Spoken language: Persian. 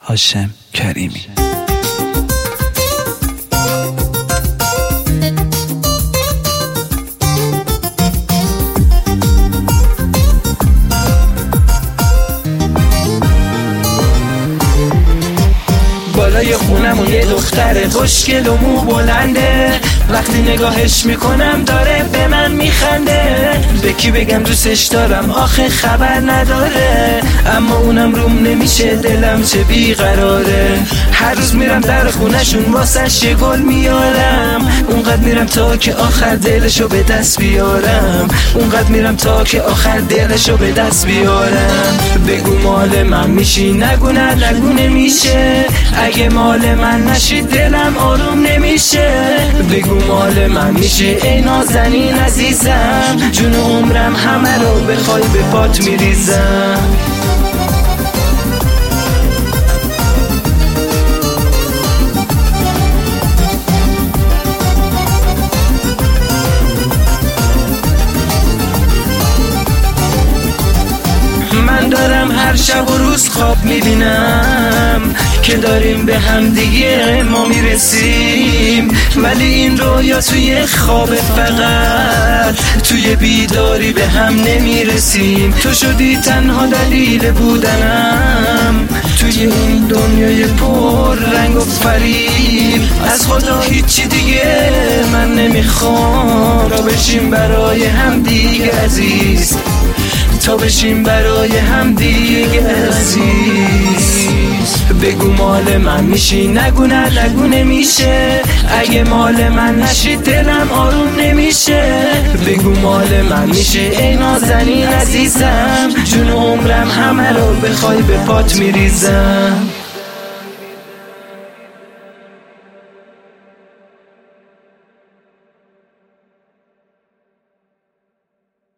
هاشم کریمی. بالای خونمون یه دختر خوشگل و مو بلنده، وقتی نگاهش میکنم داره به من میخنده. به کی بگم دوستش دارم آخه خبر نداره، اما اونم روم نمیشه دلم چه بیقراره. هر روز میرم در خونشون واسش یه گل میارم، اونقدر میرم تا که آخر دلشو به دست بیارم، اونقدر میرم تا که آخر دلشو به دست بیارم. بگو مال من میشی نگو نه نگو نمیشه، اگه مال من نشی دلم آروم نمیشه. بگو مال من میشه ای نازنین عزیزم، جون عمرم همه رو بخوای به پات میریزم. من دارم هر شب و روز خواب میبینم که داریم به هم دیگه ما میرسیم، ولی این رویا توی خواب فقط توی بیداری به هم نمیرسیم. تو شدی تنها دلیل بودنم توی این دنیای پر رنگ و فریب. از خدا هیچی دیگه من نمیخوام، تا بشیم برای هم دیگه عزیز، تا بشیم برای هم دیگه عزیز. بگو مال من میشی نگو نه نگو نمیشه، اگه مال من نشی دلم آروم نمیشه. بگو مال من میشه ای نازنین عزیزم، جون عمرم همه رو بخوای به پات میریزم.